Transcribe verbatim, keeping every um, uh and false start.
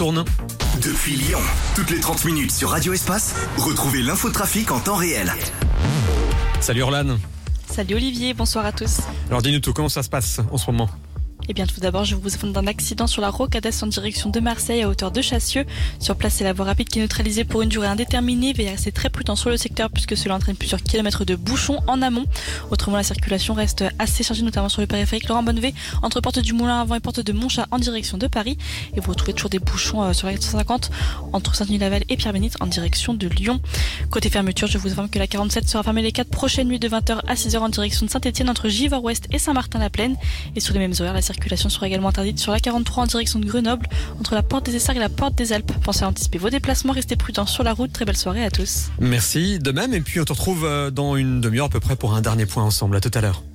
tourne. Depuis Lyon, toutes les trente minutes sur Radio Espace, retrouvez l'infotrafic en temps réel. Salut Orlane. Salut Olivier, bonsoir à tous. Alors dis-nous tout, comment ça se passe en ce moment ? Eh bien tout d'abord, je vous informe d'un accident sur la Rocade en direction de Marseille à hauteur de Chassieux. Sur place, c'est la voie rapide qui est neutralisée pour une durée indéterminée. Veillez à rester très prudent sur le secteur puisque cela entraîne plusieurs kilomètres de bouchons en amont. Autrement, la circulation reste assez chargée, notamment sur le périphérique Laurent Bonnevé, entre porte du Moulin avant et porte de Montchat en direction de Paris. Et vous retrouvez toujours des bouchons sur la cent cinquante entre Saint-Denis-Laval et Pierre-Bénite en direction de Lyon. Côté fermeture, je vous informe que la quarante-sept sera fermée les quatre prochaines nuits de vingt heures à six heures en direction de Saint-Étienne entre Givors-Ouest et Saint-Martin-la-Plaine. Et sur les mêmes horaires, la circulation sera également interdite sur la quarante-trois en direction de Grenoble, entre la porte des Essarts et la porte des Alpes. Pensez à anticiper vos déplacements, restez prudents sur la route. Très belle soirée à tous. Merci, de même, et puis on te retrouve dans une demi-heure à peu près pour un dernier point ensemble. À tout à l'heure.